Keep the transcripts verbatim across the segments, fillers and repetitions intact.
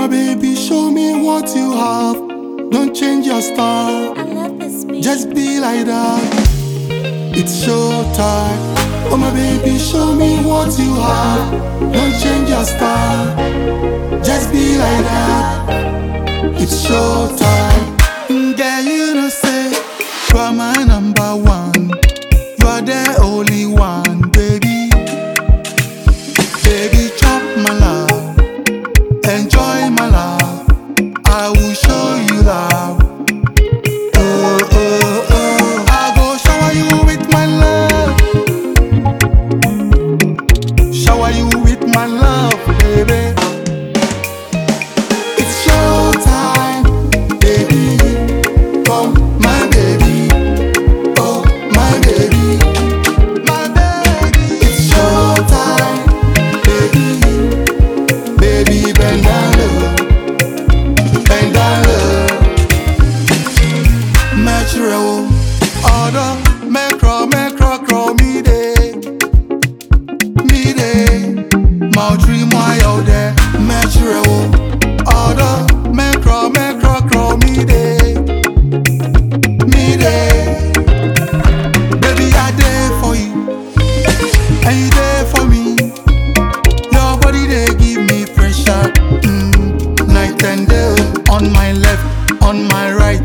baby, show me what you have. Don't change your style. I love this beat. Just be like that. It's showtime. Oh my baby, show me what you have. Don't change your style. Just be like that. It's showtime. Girl, you know say you are my number one. You are the only one, baby. Baby, chop my love, enjoy my love. I will show you love. Oh, oh, oh. I go shower you with my love. Shower you with my love, baby. It's showtime, baby. Come, my baby. Oh, my baby. My baby. It's showtime, baby. Baby, bend down low. Bend down low. Metro, order, macro, macro, cro, me day, me day. My dream, why out there? Metro, order, macro, macro, cro, me day, me day. Baby, I there for you, and you there for me. Your body they give me pressure, mm, night and day. On my left, on my right.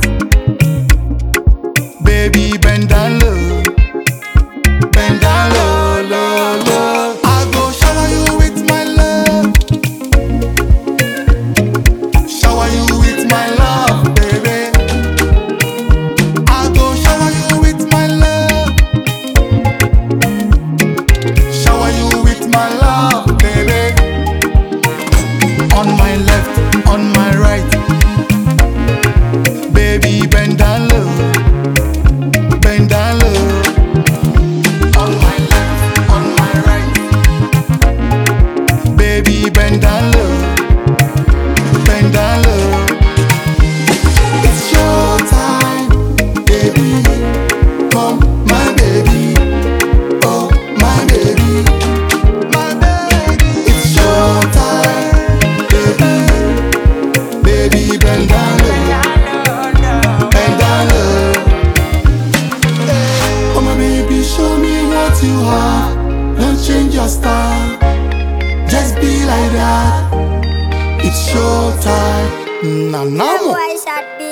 Baby, bend down low, bend down low, low, low. I go shower you with my love, shower you with my love, baby. I go shower you with my love, shower you with my love, baby. On my left, on my right. Baby, bend down low. Bend down low. On my left, on my right. Baby, bend down low. Bend down low. It's showtime, baby. Come, my baby. Oh, my baby. My baby. It's showtime, baby. Baby, bend down low. Bend down low. Oh my baby, show me what you have. Don't change your style. Just be like that. It's showtime. Na na mo. Why shot